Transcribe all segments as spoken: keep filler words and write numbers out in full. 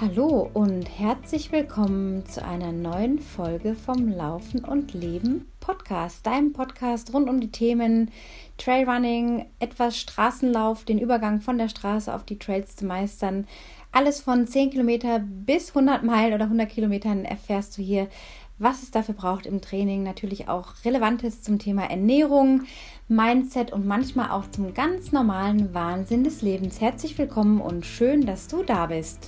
Hallo und herzlich willkommen zu einer neuen Folge vom Laufen und Leben Podcast, deinem Podcast rund um die Themen Trailrunning, etwas Straßenlauf, den Übergang von der Straße auf die Trails zu meistern. Alles von zehn Kilometer bis hundert Meilen oder hundert Kilometern erfährst du hier, was es dafür braucht im Training. Natürlich auch Relevantes zum Thema Ernährung, Mindset und manchmal auch zum ganz normalen Wahnsinn des Lebens. Herzlich willkommen und schön, dass du da bist.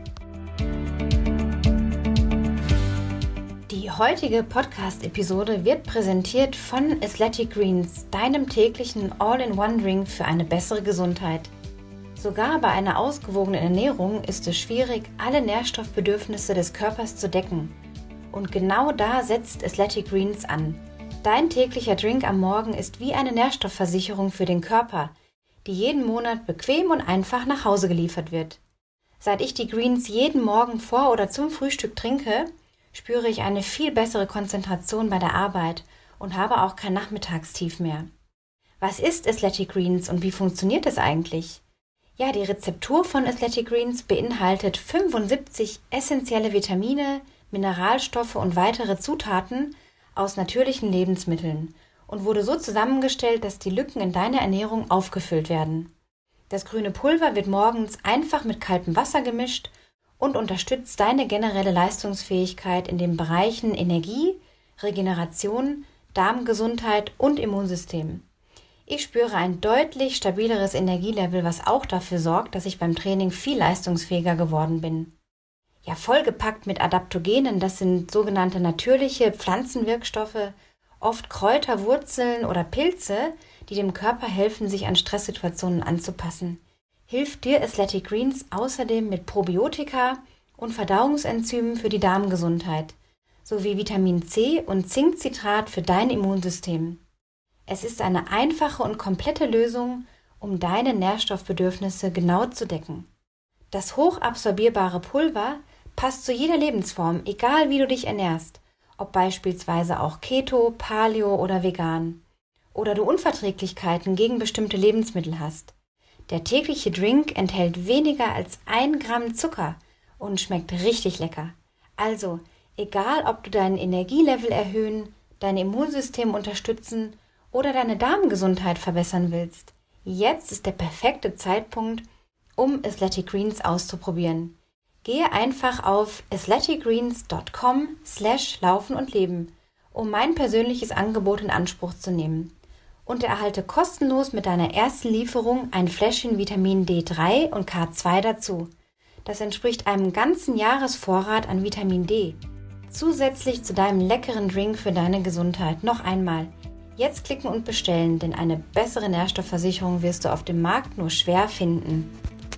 Die heutige Podcast-Episode wird präsentiert von Athletic Greens, deinem täglichen All-in-One-Drink für eine bessere Gesundheit. Sogar bei einer ausgewogenen Ernährung ist es schwierig, alle Nährstoffbedürfnisse des Körpers zu decken. Und genau da setzt Athletic Greens an. Dein täglicher Drink am Morgen ist wie eine Nährstoffversicherung für den Körper, die jeden Monat bequem und einfach nach Hause geliefert wird. Seit ich die Greens jeden Morgen vor oder zum Frühstück trinke, spüre ich eine viel bessere Konzentration bei der Arbeit und habe auch kein Nachmittagstief mehr. Was ist Athletic Greens und wie funktioniert es eigentlich? Ja, die Rezeptur von Athletic Greens beinhaltet fünfundsiebzig essentielle Vitamine, Mineralstoffe und weitere Zutaten aus natürlichen Lebensmitteln und wurde so zusammengestellt, dass die Lücken in deiner Ernährung aufgefüllt werden. Das grüne Pulver wird morgens einfach mit kaltem Wasser gemischt und unterstützt deine generelle Leistungsfähigkeit in den Bereichen Energie, Regeneration, Darmgesundheit und Immunsystem. Ich spüre ein deutlich stabileres Energielevel, was auch dafür sorgt, dass ich beim Training viel leistungsfähiger geworden bin. Ja, vollgepackt mit Adaptogenen, das sind sogenannte natürliche Pflanzenwirkstoffe, oft Kräuter, Wurzeln oder Pilze, die dem Körper helfen, sich an Stresssituationen anzupassen. Hilft dir Athletic Greens außerdem mit Probiotika und Verdauungsenzymen für die Darmgesundheit, sowie Vitamin C und Zinkcitrat für dein Immunsystem. Es ist eine einfache und komplette Lösung, um deine Nährstoffbedürfnisse genau zu decken. Das hochabsorbierbare Pulver passt zu jeder Lebensform, egal wie du dich ernährst, ob beispielsweise auch Keto, Paleo oder vegan, oder du Unverträglichkeiten gegen bestimmte Lebensmittel hast. Der tägliche Drink enthält weniger als ein Gramm Zucker und schmeckt richtig lecker. Also, egal ob du dein Energielevel erhöhen, dein Immunsystem unterstützen oder deine Darmgesundheit verbessern willst, jetzt ist der perfekte Zeitpunkt, um Athletic Greens auszuprobieren. Gehe einfach auf athleticgreens dot com slash laufen und leben, um mein persönliches Angebot in Anspruch zu nehmen. Und erhalte kostenlos mit deiner ersten Lieferung ein Fläschchen Vitamin D drei und K zwei dazu. Das entspricht einem ganzen Jahresvorrat an Vitamin D. Zusätzlich zu deinem leckeren Drink für deine Gesundheit noch einmal. Jetzt klicken und bestellen, denn eine bessere Nährstoffversicherung wirst du auf dem Markt nur schwer finden.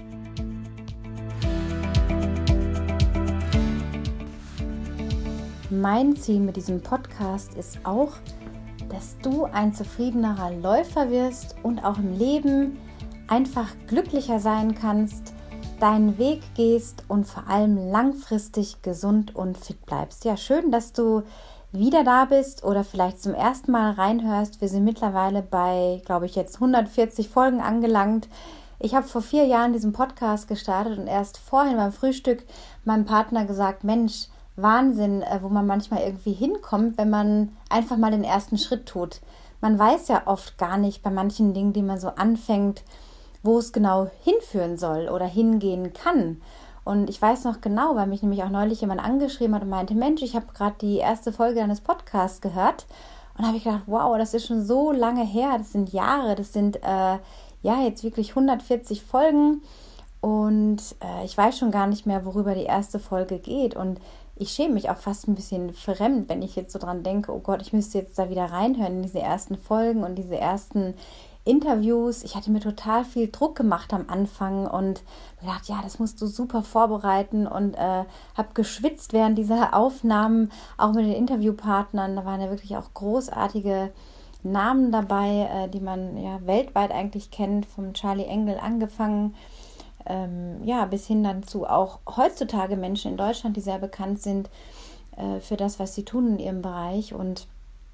Mein Ziel mit diesem Podcast ist auch, dass du ein zufriedenerer Läufer wirst und auch im Leben einfach glücklicher sein kannst, deinen Weg gehst und vor allem langfristig gesund und fit bleibst. Ja, schön, dass du wieder da bist oder vielleicht zum ersten Mal reinhörst. Wir sind mittlerweile bei, glaube ich, jetzt hundertvierzig Folgen angelangt. Ich habe vor vier Jahren diesen Podcast gestartet und erst vorhin beim Frühstück meinem Partner gesagt, Mensch, Wahnsinn, wo man manchmal irgendwie hinkommt, wenn man einfach mal den ersten Schritt tut. Man weiß ja oft gar nicht bei manchen Dingen, die man so anfängt, wo es genau hinführen soll oder hingehen kann. Und ich weiß noch genau, weil mich nämlich auch neulich jemand angeschrieben hat und meinte, Mensch, ich habe gerade die erste Folge deines Podcasts gehört. Und habe ich gedacht, wow, das ist schon so lange her, das sind Jahre, das sind äh, ja jetzt wirklich hundertvierzig Folgen. Und äh, ich weiß schon gar nicht mehr, worüber die erste Folge geht. Und ich schäme mich auch fast ein bisschen fremd, wenn ich jetzt so dran denke, oh Gott, ich müsste jetzt da wieder reinhören in diese ersten Folgen und diese ersten Interviews. Ich hatte mir total viel Druck gemacht am Anfang und gedacht, ja, das musst du super vorbereiten und äh, habe geschwitzt während dieser Aufnahmen, auch mit den Interviewpartnern. Da waren ja wirklich auch großartige Namen dabei, äh, die man ja weltweit eigentlich kennt, vom Charlie Engle angefangen. Ähm, ja, bis hin dann zu auch heutzutage Menschen in Deutschland, die sehr bekannt sind äh, für das, was sie tun in ihrem Bereich. Und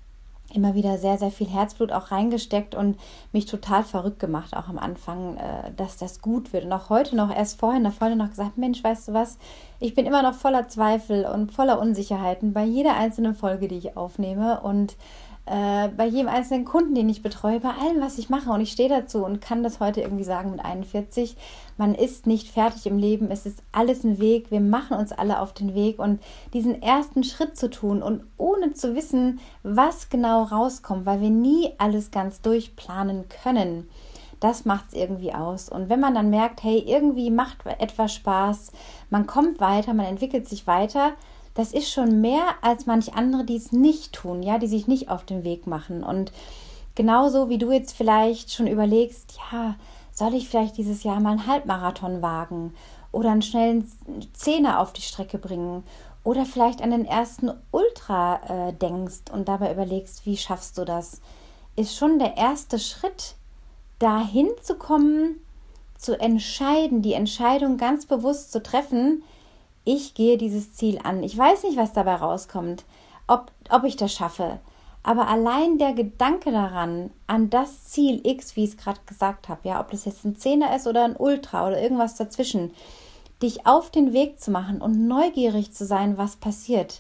immer wieder sehr, sehr viel Herzblut auch reingesteckt und mich total verrückt gemacht, auch am Anfang, äh, dass das gut wird. Und auch heute noch, erst vorhin, einer Freundin noch gesagt, Mensch, weißt du was, ich bin immer noch voller Zweifel und voller Unsicherheiten bei jeder einzelnen Folge, die ich aufnehme und äh, bei jedem einzelnen Kunden, den ich betreue, bei allem, was ich mache. Und ich stehe dazu und kann das heute irgendwie sagen mit einundvierzig. Man ist nicht fertig im Leben, es ist alles ein Weg, wir machen uns alle auf den Weg und diesen ersten Schritt zu tun und ohne zu wissen, was genau rauskommt, weil wir nie alles ganz durchplanen können, das macht es irgendwie aus. Und wenn man dann merkt, hey, irgendwie macht etwas Spaß, man kommt weiter, man entwickelt sich weiter, das ist schon mehr als manch andere, die es nicht tun, ja, die sich nicht auf den Weg machen. Und genauso wie du jetzt vielleicht schon überlegst, ja, soll ich vielleicht dieses Jahr mal einen Halbmarathon wagen oder einen schnellen Zehner auf die Strecke bringen oder vielleicht an den ersten Ultra äh, denkst und dabei überlegst, wie schaffst du das, ist schon der erste Schritt, dahin zu kommen, zu entscheiden, die Entscheidung ganz bewusst zu treffen, ich gehe dieses Ziel an. Ich weiß nicht, was dabei rauskommt, ob, ob ich das schaffe. Aber allein der Gedanke daran, an das Ziel X, wie ich es gerade gesagt habe, ja, ob das jetzt ein Zehner ist oder ein Ultra oder irgendwas dazwischen, dich auf den Weg zu machen und neugierig zu sein, was passiert,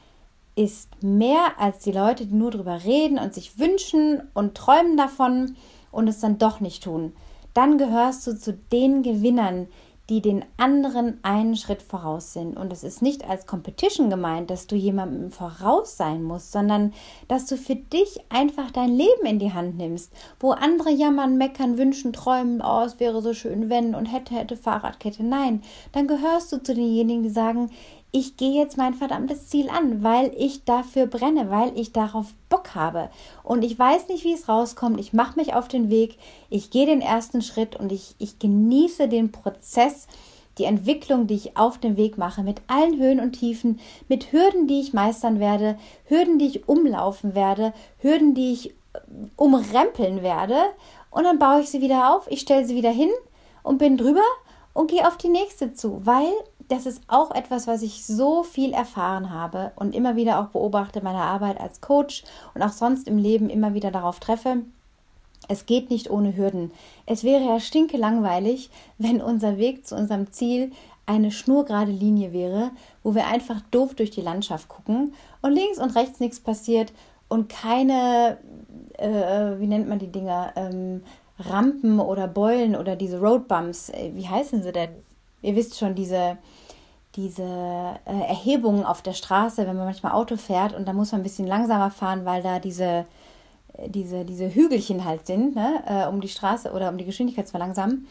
ist mehr als die Leute, die nur drüber reden und sich wünschen und träumen davon und es dann doch nicht tun. Dann gehörst du zu den Gewinnern, die den anderen einen Schritt voraus sind. Und es ist nicht als Competition gemeint, dass du jemandem voraus sein musst, sondern dass du für dich einfach dein Leben in die Hand nimmst, wo andere jammern, meckern, wünschen, träumen, oh, es wäre so schön, wenn und hätte, hätte Fahrradkette. Nein, dann gehörst du zu denjenigen, die sagen, ich gehe jetzt mein verdammtes Ziel an, weil ich dafür brenne, weil ich darauf Bock habe. Und ich weiß nicht, wie es rauskommt. Ich mache mich auf den Weg, ich gehe den ersten Schritt und ich, ich genieße den Prozess, die Entwicklung, die ich auf dem Weg mache, mit allen Höhen und Tiefen, mit Hürden, die ich meistern werde, Hürden, die ich umlaufen werde, Hürden, die ich umrempeln werde. Und dann baue ich sie wieder auf, ich stelle sie wieder hin und bin drüber und gehe auf die nächste zu, weil das ist auch etwas, was ich so viel erfahren habe und immer wieder auch beobachte in meiner Arbeit als Coach und auch sonst im Leben immer wieder darauf treffe. Es geht nicht ohne Hürden. Es wäre ja stinkelangweilig, wenn unser Weg zu unserem Ziel eine schnurgerade Linie wäre, wo wir einfach doof durch die Landschaft gucken und links und rechts nichts passiert und keine, äh, wie nennt man die Dinger, ähm, Rampen oder Beulen oder diese Roadbumps, wie heißen sie denn? Ihr wisst schon, diese, diese äh, Erhebungen auf der Straße, wenn man manchmal Auto fährt und da muss man ein bisschen langsamer fahren, weil da diese, diese, diese Hügelchen halt sind, ne, äh, um die Straße oder um die Geschwindigkeit zu verlangsamen.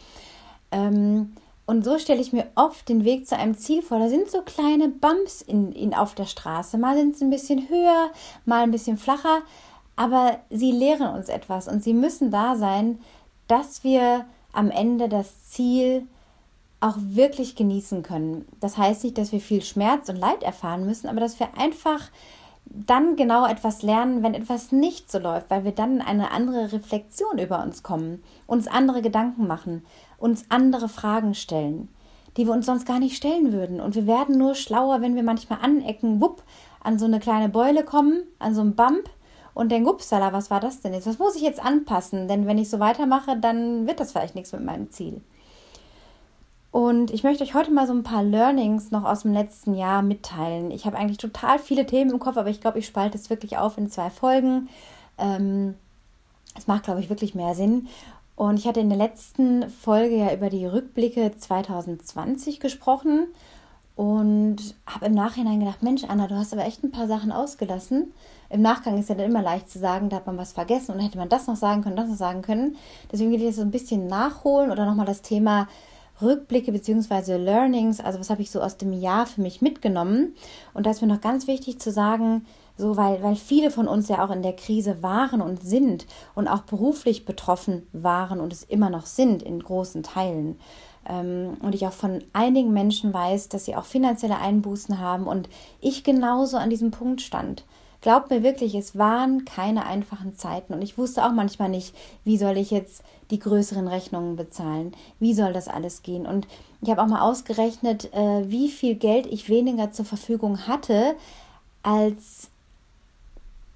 Ähm, und so stelle ich mir oft den Weg zu einem Ziel vor. Da sind so kleine Bumps in, in, auf der Straße. Mal sind sie ein bisschen höher, mal ein bisschen flacher, aber sie lehren uns etwas und sie müssen da sein, dass wir am Ende das Ziel auch wirklich genießen können. Das heißt nicht, dass wir viel Schmerz und Leid erfahren müssen, aber dass wir einfach dann genau etwas lernen, wenn etwas nicht so läuft, weil wir dann in eine andere Reflexion über uns kommen, uns andere Gedanken machen, uns andere Fragen stellen, die wir uns sonst gar nicht stellen würden. Und wir werden nur schlauer, wenn wir manchmal anecken, wupp, an so eine kleine Beule kommen, an so einen Bump und denken, upsala, was war das denn jetzt? Was muss ich jetzt anpassen? Denn wenn ich so weitermache, dann wird das vielleicht nichts mit meinem Ziel. Und ich möchte euch heute mal so ein paar Learnings noch aus dem letzten Jahr mitteilen. Ich habe eigentlich total viele Themen im Kopf, aber ich glaube, ich spalte es wirklich auf in zwei Folgen. Ähm, es macht, glaube ich, wirklich mehr Sinn. Und ich hatte in der letzten Folge ja über die Rückblicke zwanzig zwanzig gesprochen und habe im Nachhinein gedacht, Mensch, Anna, du hast aber echt ein paar Sachen ausgelassen. Im Nachgang ist ja dann immer leicht zu sagen, da hat man was vergessen und dann hätte man das noch sagen können, das noch sagen können. Deswegen will ich jetzt so ein bisschen nachholen oder nochmal das Thema Rückblicke bzw. Learnings, also was habe ich so aus dem Jahr für mich mitgenommen. Und da ist mir noch ganz wichtig zu sagen, so weil, weil viele von uns ja auch in der Krise waren und sind und auch beruflich betroffen waren und es immer noch sind in großen Teilen. Ähm, und ich auch von einigen Menschen weiß, dass sie auch finanzielle Einbußen haben und ich genauso an diesem Punkt stand. Glaubt mir wirklich, es waren keine einfachen Zeiten und ich wusste auch manchmal nicht, wie soll ich jetzt die größeren Rechnungen bezahlen, wie soll das alles gehen. Und ich habe auch mal ausgerechnet, äh, wie viel Geld ich weniger zur Verfügung hatte, als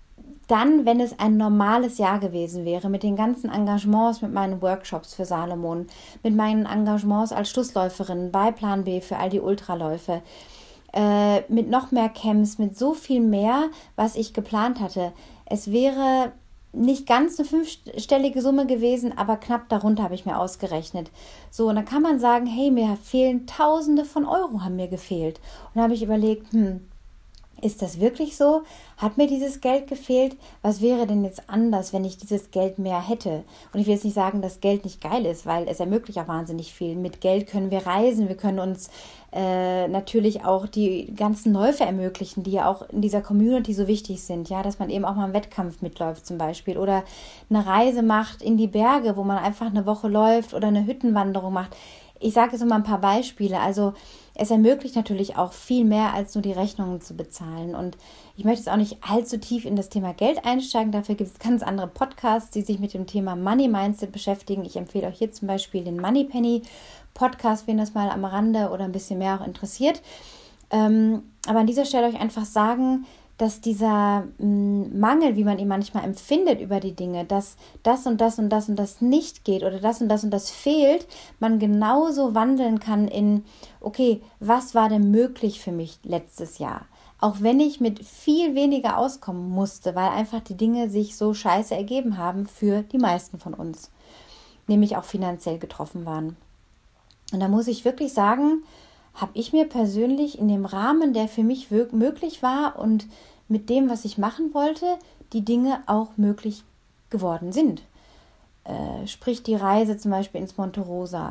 dann, wenn es ein normales Jahr gewesen wäre, mit den ganzen Engagements, mit meinen Workshops für Salomon, mit meinen Engagements als Schlussläuferin bei Plan B für all die Ultraläufe, äh, mit noch mehr Camps, mit so viel mehr, was ich geplant hatte. Es wäre nicht ganz eine fünfstellige Summe gewesen, aber knapp darunter habe ich mir ausgerechnet. So, und dann kann man sagen, hey, mir fehlen Tausende von Euro, haben mir gefehlt. Und dann habe ich überlegt, hm, ist das wirklich so? Hat mir dieses Geld gefehlt? Was wäre denn jetzt anders, wenn ich dieses Geld mehr hätte? Und ich will jetzt nicht sagen, dass Geld nicht geil ist, weil es ermöglicht auch wahnsinnig viel. Mit Geld können wir reisen, wir können uns äh, natürlich auch die ganzen Läufe ermöglichen, die ja auch in dieser Community so wichtig sind. Ja, dass man eben auch mal einen Wettkampf mitläuft zum Beispiel oder eine Reise macht in die Berge, wo man einfach eine Woche läuft oder eine Hüttenwanderung macht. Ich sage jetzt mal ein paar Beispiele. Also es ermöglicht natürlich auch viel mehr, als nur die Rechnungen zu bezahlen. Und ich möchte jetzt auch nicht allzu tief in das Thema Geld einsteigen. Dafür gibt es ganz andere Podcasts, die sich mit dem Thema Money Mindset beschäftigen. Ich empfehle euch hier zum Beispiel den Money Penny Podcast, wen das mal am Rande oder ein bisschen mehr auch interessiert. Ähm, aber an dieser Stelle euch einfach sagen, dass dieser mh, Mangel, wie man ihn manchmal empfindet über die Dinge, dass das und das und das und das nicht geht oder das und das und das fehlt, man genauso wandeln kann in, okay, was war denn möglich für mich letztes Jahr? Auch wenn ich mit viel weniger auskommen musste, weil einfach die Dinge sich so scheiße ergeben haben für die meisten von uns, nämlich auch finanziell getroffen waren. Und da muss ich wirklich sagen, habe ich mir persönlich in dem Rahmen, der für mich wirk- möglich war und mit dem, was ich machen wollte, die Dinge auch möglich geworden sind. Äh, sprich die Reise zum Beispiel ins Monte Rosa,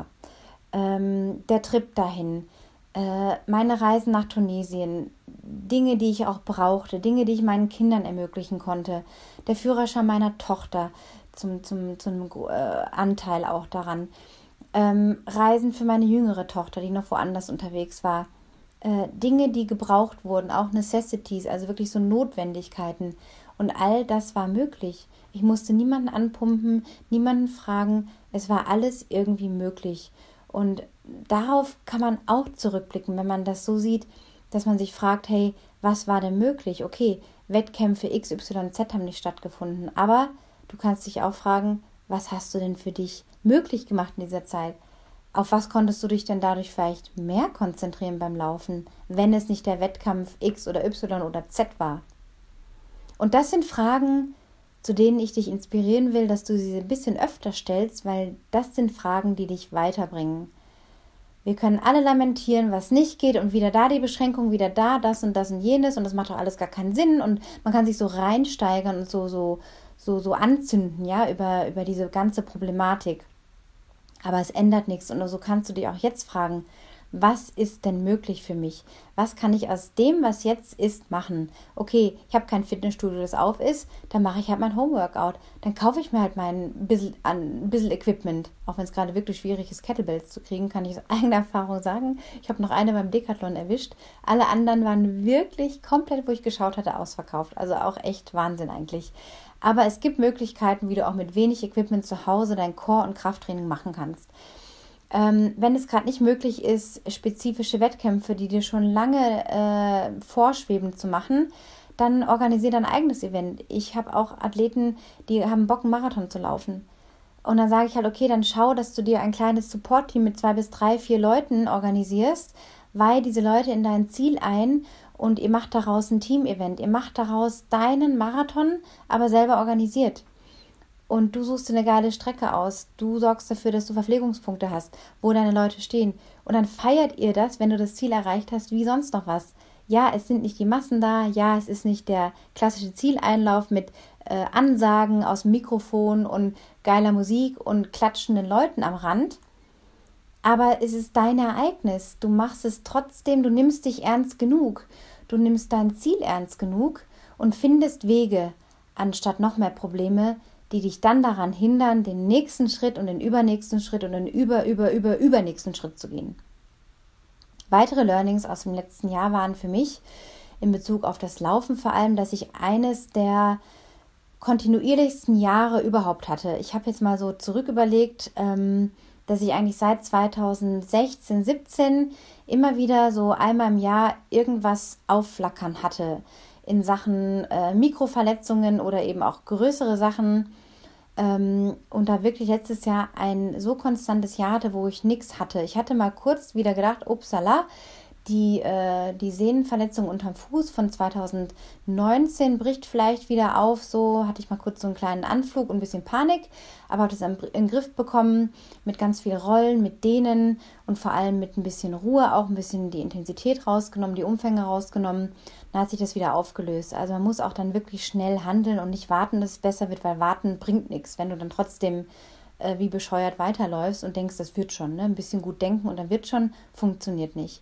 ähm, der Trip dahin, äh, meine Reisen nach Tunesien, Dinge, die ich auch brauchte, Dinge, die ich meinen Kindern ermöglichen konnte, der Führerschein meiner Tochter zum, zum, zum äh, Anteil auch daran. Ähm, Reisen für meine jüngere Tochter, die noch woanders unterwegs war. Äh, Dinge, die gebraucht wurden, auch Necessities, also wirklich so Notwendigkeiten. Und all das war möglich. Ich musste niemanden anpumpen, niemanden fragen. Es war alles irgendwie möglich. Und darauf kann man auch zurückblicken, wenn man das so sieht, dass man sich fragt, hey, was war denn möglich? Okay, Wettkämpfe X Y Z haben nicht stattgefunden. Aber du kannst dich auch fragen, was hast du denn für dich möglich gemacht in dieser Zeit? Auf was konntest du dich denn dadurch vielleicht mehr konzentrieren beim Laufen, wenn es nicht der Wettkampf X oder Y oder Z war? Und das sind Fragen, zu denen ich dich inspirieren will, dass du sie ein bisschen öfter stellst, weil das sind Fragen, die dich weiterbringen. Wir können alle lamentieren, was nicht geht und wieder da die Beschränkung, wieder da das und das und jenes und das macht doch alles gar keinen Sinn und man kann sich so reinsteigern und so, so, so, so anzünden, ja, über, über diese ganze Problematik. Aber es ändert nichts und so kannst du dich auch jetzt fragen, was ist denn möglich für mich? Was kann ich aus dem, was jetzt ist, machen? Okay, ich habe kein Fitnessstudio, das auf ist, dann mache ich halt mein Homeworkout. Dann kaufe ich mir halt mein bisschen, ein bisschen Equipment. Auch wenn es gerade wirklich schwierig ist, Kettlebells zu kriegen, kann ich aus eigener Erfahrung sagen. Ich habe noch eine beim Decathlon erwischt. Alle anderen waren wirklich komplett, wo ich geschaut hatte, ausverkauft. Also auch echt Wahnsinn eigentlich. Aber es gibt Möglichkeiten, wie du auch mit wenig Equipment zu Hause dein Core- und Krafttraining machen kannst. Ähm, wenn es gerade nicht möglich ist, spezifische Wettkämpfe, die dir schon lange äh, vorschweben, zu machen, dann organisiere dein eigenes Event. Ich habe auch Athleten, die haben Bock, einen Marathon zu laufen. Und dann sage ich halt, okay, dann schau, dass du dir ein kleines Support-Team mit zwei bis drei, vier Leuten organisierst, weihe diese Leute in dein Ziel ein und ihr macht daraus ein Team-Event. Ihr macht daraus deinen Marathon, aber selber organisiert. Und du suchst dir eine geile Strecke aus. Du sorgst dafür, dass du Verpflegungspunkte hast, wo deine Leute stehen. Und dann feiert ihr das, wenn du das Ziel erreicht hast, wie sonst noch was. Ja, es sind nicht die Massen da. Ja, es ist nicht der klassische Zieleinlauf mit äh, Ansagen aus dem Mikrofon und geiler Musik und klatschenden Leuten am Rand. Aber es ist dein Ereignis. Du machst es trotzdem, du nimmst dich ernst genug. Du nimmst dein Ziel ernst genug und findest Wege, anstatt noch mehr Probleme, die dich dann daran hindern, den nächsten Schritt und den übernächsten Schritt und den über, über, über, übernächsten Schritt zu gehen. Weitere Learnings aus dem letzten Jahr waren für mich in Bezug auf das Laufen vor allem, dass ich eines der kontinuierlichsten Jahre überhaupt hatte. Ich habe jetzt mal so zurück überlegt, ähm, dass ich eigentlich seit zweitausendsechzehn, siebzehn immer wieder so einmal im Jahr irgendwas aufflackern hatte. in Sachen äh, Mikroverletzungen oder eben auch größere Sachen. Ähm, und da wirklich letztes Jahr ein so konstantes Jahr hatte, wo ich nichts hatte. Ich hatte mal kurz wieder gedacht, upsala, die, äh, die Sehnenverletzung unterm Fuß von zwanzig neunzehn bricht vielleicht wieder auf. So hatte ich mal kurz so einen kleinen Anflug und ein bisschen Panik, aber habe das in den Griff bekommen mit ganz viel Rollen, mit Dehnen und vor allem mit ein bisschen Ruhe, auch ein bisschen die Intensität rausgenommen, die Umfänge rausgenommen. Dann hat sich das wieder aufgelöst. Also man muss auch dann wirklich schnell handeln und nicht warten, dass es besser wird, weil warten bringt nichts, wenn du dann trotzdem äh, wie bescheuert weiterläufst und denkst, das wird schon, ne? Ein bisschen gut denken und dann wird schon, funktioniert nicht.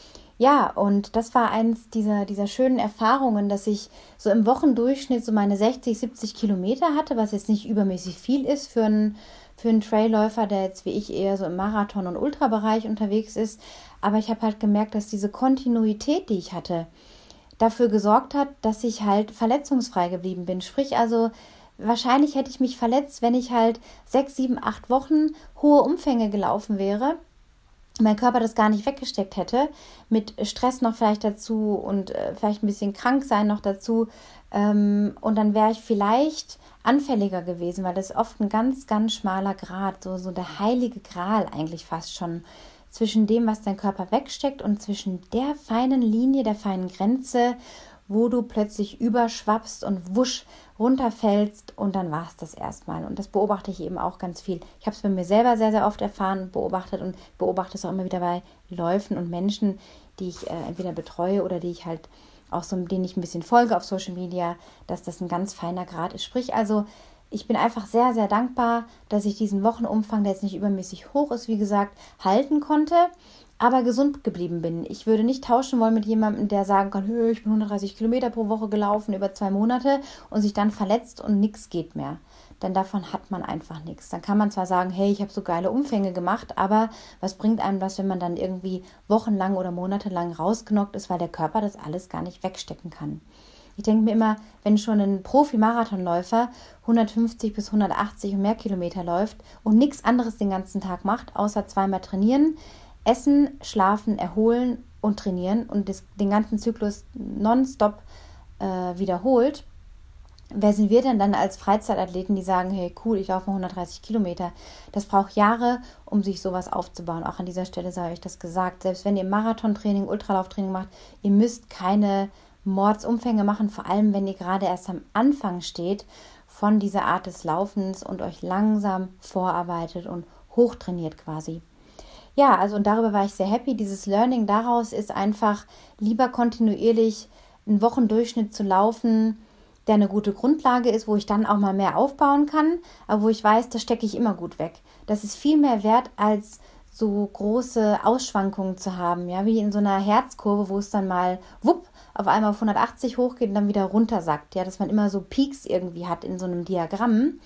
Ja, und das war eins dieser, dieser schönen Erfahrungen, dass ich so im Wochendurchschnitt so meine sechzig, siebzig Kilometer hatte, was jetzt nicht übermäßig viel ist für einen, für einen Trailläufer, der jetzt wie ich eher so im Marathon- und Ultrabereich unterwegs ist. Aber ich habe halt gemerkt, dass diese Kontinuität, die ich hatte, dafür gesorgt hat, dass ich halt verletzungsfrei geblieben bin. Sprich also, wahrscheinlich hätte ich mich verletzt, wenn ich halt sechs, sieben, acht Wochen hohe Umfänge gelaufen wäre, mein Körper das gar nicht weggesteckt hätte, mit Stress noch vielleicht dazu und äh, vielleicht ein bisschen krank sein noch dazu. Ähm, und dann wäre ich vielleicht anfälliger gewesen, weil das ist oft ein ganz, ganz schmaler Grat, so, so der heilige Gral eigentlich fast schon, zwischen dem, was dein Körper wegsteckt und zwischen der feinen Linie, der feinen Grenze, wo du plötzlich überschwappst und wusch runterfällst und dann war es das erstmal. Und das beobachte ich eben auch ganz viel. Ich habe es bei mir selber sehr, sehr oft erfahren und beobachtet und beobachte es auch immer wieder bei Läufen und Menschen, die ich äh, entweder betreue oder die ich halt auch so, denen ich ein bisschen folge auf Social Media, dass das ein ganz feiner Grad ist. Sprich also, ich bin einfach sehr, sehr dankbar, dass ich diesen Wochenumfang, der jetzt nicht übermäßig hoch ist, wie gesagt, halten konnte, aber gesund geblieben bin. Ich würde nicht tauschen wollen mit jemandem, der sagen kann, ich bin hundertdreißig Kilometer pro Woche gelaufen über zwei Monate und sich dann verletzt und nichts geht mehr. Denn davon hat man einfach nichts. Dann kann man zwar sagen, hey, ich habe so geile Umfänge gemacht, aber was bringt einem das, wenn man dann irgendwie wochenlang oder monatelang rausgenockt ist, weil der Körper das alles gar nicht wegstecken kann. Ich denke mir immer, wenn schon ein Profi-Marathonläufer hundertfünfzig bis hundertachtzig und mehr Kilometer läuft und nichts anderes den ganzen Tag macht, außer zweimal trainieren, essen, schlafen, erholen und trainieren und das, den ganzen Zyklus nonstop äh, wiederholt, wer sind wir denn dann als Freizeitathleten, die sagen, hey cool, ich laufe mal hundertdreißig Kilometer. Das braucht Jahre, um sich sowas aufzubauen. Auch an dieser Stelle sei euch das gesagt. Selbst wenn ihr Marathontraining, Ultralauftraining macht, ihr müsst keine Mordsumfänge machen, vor allem wenn ihr gerade erst am Anfang steht von dieser Art des Laufens und euch langsam vorarbeitet und hochtrainiert quasi. Ja, also und darüber war ich sehr happy. Dieses Learning daraus ist einfach lieber kontinuierlich einen Wochendurchschnitt zu laufen, der eine gute Grundlage ist, wo ich dann auch mal mehr aufbauen kann, aber wo ich weiß, das stecke ich immer gut weg. Das ist viel mehr wert, als so große Ausschwankungen zu haben, ja, wie in so einer Herzkurve, wo es dann mal wupp auf einmal auf hundertachtzig hochgeht und dann wieder runtersackt, ja, dass man immer so Peaks irgendwie hat in so einem Diagramm.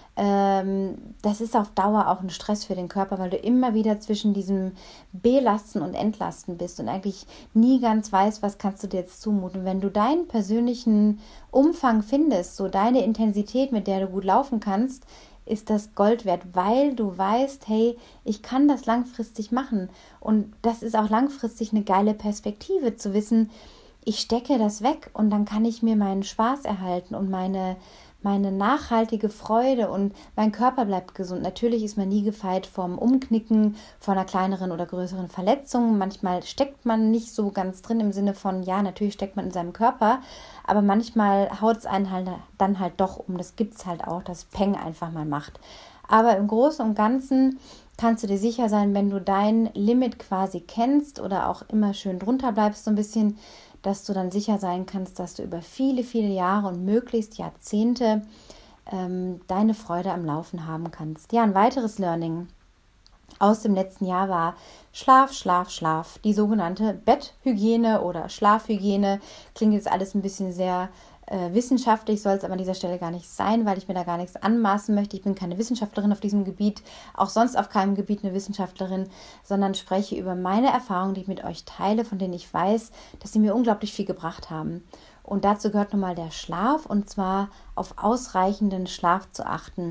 Ähm, das ist auf Dauer auch ein Stress für den Körper, weil du immer wieder zwischen diesem Belasten und Entlasten bist und eigentlich nie ganz weißt, was kannst du dir jetzt zumuten. Wenn du deinen persönlichen Umfang findest, so deine Intensität, mit der du gut laufen kannst, ist das Gold wert, weil du weißt, hey, ich kann das langfristig machen. Und das ist auch langfristig eine geile Perspektive, zu wissen, ich stecke das weg und dann kann ich mir meinen Spaß erhalten und meine, meine nachhaltige Freude und mein Körper bleibt gesund. Natürlich ist man nie gefeit vom Umknicken, von einer kleineren oder größeren Verletzung. Manchmal steckt man nicht so ganz drin im Sinne von, ja, natürlich steckt man in seinem Körper, aber manchmal haut es einen halt dann halt doch um. Das gibt es halt auch, dass Peng einfach mal macht. Aber im Großen und Ganzen kannst du dir sicher sein, wenn du dein Limit quasi kennst oder auch immer schön drunter bleibst, so ein bisschen, dass du dann sicher sein kannst, dass du über viele, viele Jahre und möglichst Jahrzehnte ähm, deine Freude am Laufen haben kannst. Ja, ein weiteres Learning aus dem letzten Jahr war Schlaf, Schlaf, Schlaf. Die sogenannte Betthygiene oder Schlafhygiene. Klingt jetzt alles ein bisschen sehr äh, wissenschaftlich, soll es aber an dieser Stelle gar nicht sein, weil ich mir da gar nichts anmaßen möchte. Ich bin keine Wissenschaftlerin auf diesem Gebiet, auch sonst auf keinem Gebiet eine Wissenschaftlerin, sondern spreche über meine Erfahrungen, die ich mit euch teile, von denen ich weiß, dass sie mir unglaublich viel gebracht haben. Und dazu gehört nun mal der Schlaf, und zwar auf ausreichenden Schlaf zu achten.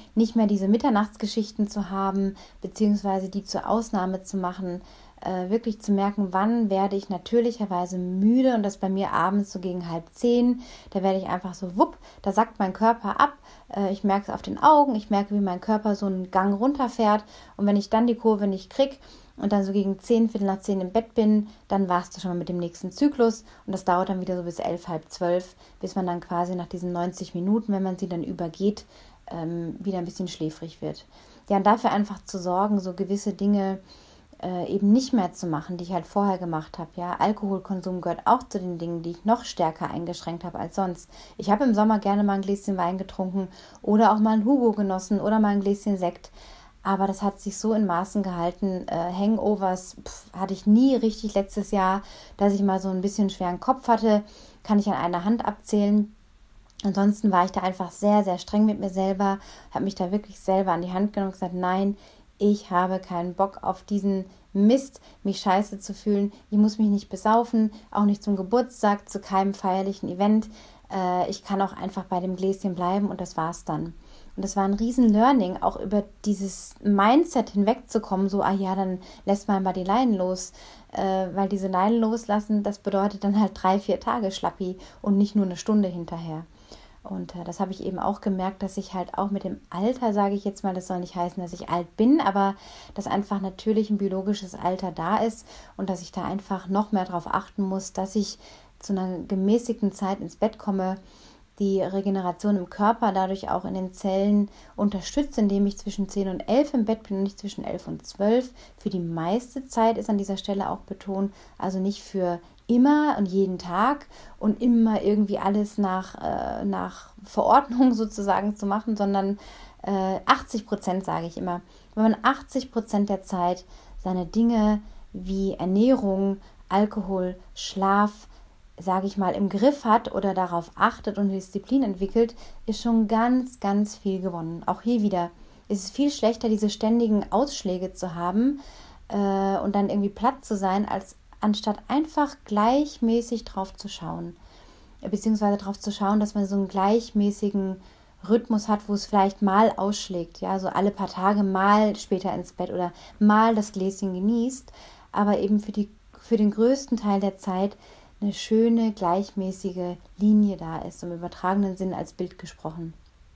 nicht mehr diese Mitternachtsgeschichten zu haben, beziehungsweise die zur Ausnahme zu machen, äh, wirklich zu merken, wann werde ich natürlicherweise müde, und das bei mir abends so gegen halb zehn, da werde ich einfach so wupp, da sackt mein Körper ab, äh, ich merke es auf den Augen, ich merke, wie mein Körper so einen Gang runterfährt, und wenn ich dann die Kurve nicht kriege und dann so gegen zehn, Viertel nach zehn im Bett bin, dann war es das schon mal mit dem nächsten Zyklus, und das dauert dann wieder so bis elf, halb zwölf, bis man dann quasi nach diesen neunzig Minuten, wenn man sie dann übergeht, ähm, wieder ein bisschen schläfrig wird. Ja, und dafür einfach zu sorgen, so gewisse Dinge äh, eben nicht mehr zu machen, die ich halt vorher gemacht habe. Ja, Alkoholkonsum gehört auch zu den Dingen, die ich noch stärker eingeschränkt habe als sonst. Ich habe im Sommer gerne mal ein Gläschen Wein getrunken oder auch mal ein Hugo genossen oder mal ein Gläschen Sekt. Aber das hat sich so in Maßen gehalten. Äh, Hangovers pf, hatte ich nie richtig letztes Jahr, dass ich mal so ein bisschen schweren Kopf hatte, kann ich an einer Hand abzählen. Ansonsten war ich da einfach sehr, sehr streng mit mir selber, habe mich da wirklich selber an die Hand genommen und gesagt, nein, ich habe keinen Bock auf diesen Mist, mich scheiße zu fühlen. Ich muss mich nicht besaufen, auch nicht zum Geburtstag, zu keinem feierlichen Event. Äh, ich kann auch einfach bei dem Gläschen bleiben, und das war's dann. Und das war ein riesen Learning, auch über dieses Mindset hinwegzukommen, so, ah ja, dann lässt man mal die Leinen los. Äh, weil diese Leinen loslassen, das bedeutet dann halt drei, vier Tage Schlappi und nicht nur eine Stunde hinterher. Und äh, das habe ich eben auch gemerkt, dass ich halt auch mit dem Alter, sage ich jetzt mal, das soll nicht heißen, dass ich alt bin, aber dass einfach natürlich ein biologisches Alter da ist und dass ich da einfach noch mehr darauf achten muss, dass ich zu einer gemäßigten Zeit ins Bett komme, die Regeneration im Körper dadurch auch in den Zellen unterstütze, indem ich zwischen zehn und elf im Bett bin und nicht zwischen elf und zwölf. Für die meiste Zeit ist an dieser Stelle auch betont, also nicht für immer und jeden Tag und immer irgendwie alles nach, äh, nach Verordnung sozusagen zu machen, sondern äh, achtzig Prozent, sage ich immer. Wenn man achtzig Prozent der Zeit seine Dinge wie Ernährung, Alkohol, Schlaf, sage ich mal, im Griff hat oder darauf achtet und Disziplin entwickelt, ist schon ganz, ganz viel gewonnen. Auch hier wieder ist es viel schlechter, diese ständigen Ausschläge zu haben äh, und dann irgendwie platt zu sein, als anstatt einfach gleichmäßig drauf zu schauen. Beziehungsweise drauf zu schauen, dass man so einen gleichmäßigen Rhythmus hat, wo es vielleicht mal ausschlägt. Ja, so alle paar Tage mal später ins Bett oder mal das Gläschen genießt, aber eben für, die, für den größten Teil der Zeit eine schöne, gleichmäßige Linie da ist, im übertragenen Sinn als Bild gesprochen.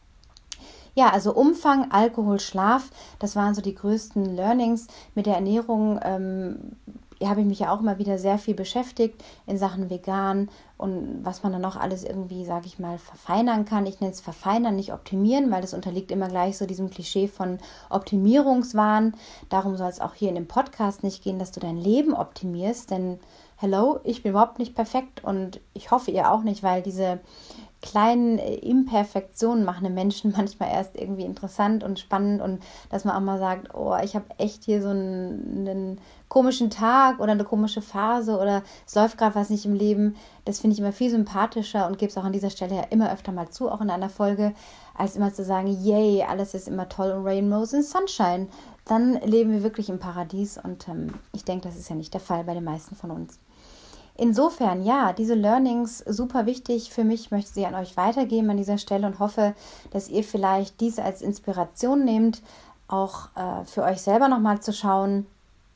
Ja, also Umfang, Alkohol, Schlaf, das waren so die größten Learnings. Mit der Ernährung ähm, habe ich mich ja auch immer wieder sehr viel beschäftigt in Sachen vegan und was man dann noch alles irgendwie, sage ich mal, verfeinern kann. Ich nenne es verfeinern, nicht optimieren, weil das unterliegt immer gleich so diesem Klischee von Optimierungswahn. Darum soll es auch hier in dem Podcast nicht gehen, dass du dein Leben optimierst, denn hello, ich bin überhaupt nicht perfekt und ich hoffe ihr auch nicht, weil diese kleinen Imperfektionen machen den Menschen manchmal erst irgendwie interessant und spannend, und dass man auch mal sagt, oh, ich habe echt hier so einen, einen komischen Tag oder eine komische Phase oder es läuft gerade was nicht im Leben. Das finde ich immer viel sympathischer und gebe es auch an dieser Stelle ja immer öfter mal zu, auch in einer Folge, als immer zu sagen, yay, alles ist immer toll und Rainbows and Sunshine. Dann leben wir wirklich im Paradies, und ähm, ich denke, das ist ja nicht der Fall bei den meisten von uns. Insofern, ja, diese Learnings super wichtig für mich, möchte sie an euch weitergeben an dieser Stelle und hoffe, dass ihr vielleicht diese als Inspiration nehmt, auch äh, für euch selber nochmal zu schauen,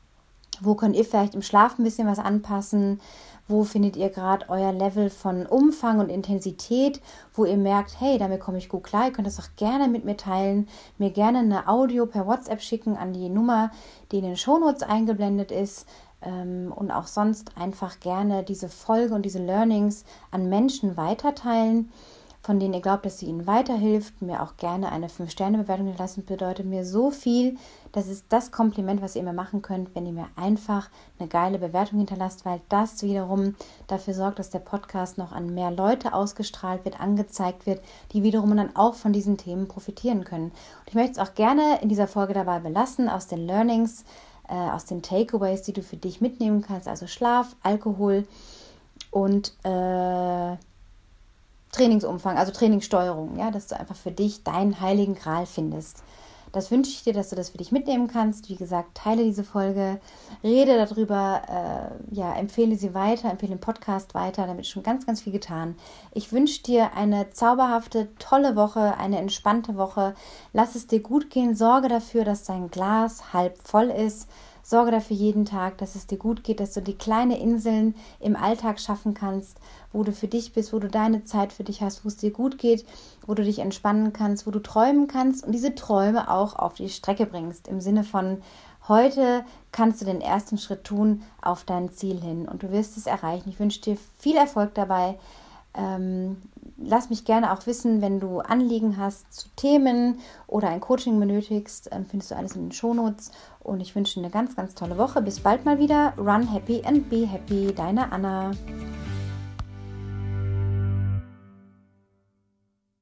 wo könnt ihr vielleicht im Schlaf ein bisschen was anpassen, wo findet ihr gerade euer Level von Umfang und Intensität, wo ihr merkt, hey, damit komme ich gut klar, ihr könnt das auch gerne mit mir teilen, mir gerne eine Audio per WhatsApp schicken an die Nummer, die in den Shownotes eingeblendet ist, und auch sonst einfach gerne diese Folge und diese Learnings an Menschen weiterteilen, von denen ihr glaubt, dass sie ihnen weiterhilft. Mir auch gerne eine fünf Sterne Bewertung hinterlassen, bedeutet mir so viel. Das ist das Kompliment, was ihr mir machen könnt, wenn ihr mir einfach eine geile Bewertung hinterlasst, weil das wiederum dafür sorgt, dass der Podcast noch an mehr Leute ausgestrahlt wird, angezeigt wird, die wiederum dann auch von diesen Themen profitieren können. Und ich möchte es auch gerne in dieser Folge dabei belassen, aus den Learnings, aus den Takeaways, die du für dich mitnehmen kannst, also Schlaf, Alkohol und äh, Trainingsumfang, also Trainingssteuerung, ja, dass du einfach für dich deinen heiligen Gral findest. Das wünsche ich dir, dass du das für dich mitnehmen kannst. Wie gesagt, teile diese Folge, rede darüber, äh, ja, empfehle sie weiter, empfehle den Podcast weiter, damit ist schon ganz, ganz viel getan. Ich wünsche dir eine zauberhafte, tolle Woche, eine entspannte Woche. Lass es dir gut gehen, sorge dafür, dass dein Glas halb voll ist. Sorge dafür jeden Tag, dass es dir gut geht, dass du die kleinen Inseln im Alltag schaffen kannst, wo du für dich bist, wo du deine Zeit für dich hast, wo es dir gut geht, wo du dich entspannen kannst, wo du träumen kannst und diese Träume auch auf die Strecke bringst. Im Sinne von, heute kannst du den ersten Schritt tun auf dein Ziel hin und du wirst es erreichen. Ich wünsche dir viel Erfolg dabei. Ähm, lass mich gerne auch wissen, wenn du Anliegen hast zu Themen oder ein Coaching benötigst, ähm, findest du alles in den Shownotes und ich wünsche dir eine ganz, ganz tolle Woche. Bis bald mal wieder. Run happy and be happy. Deine Anna.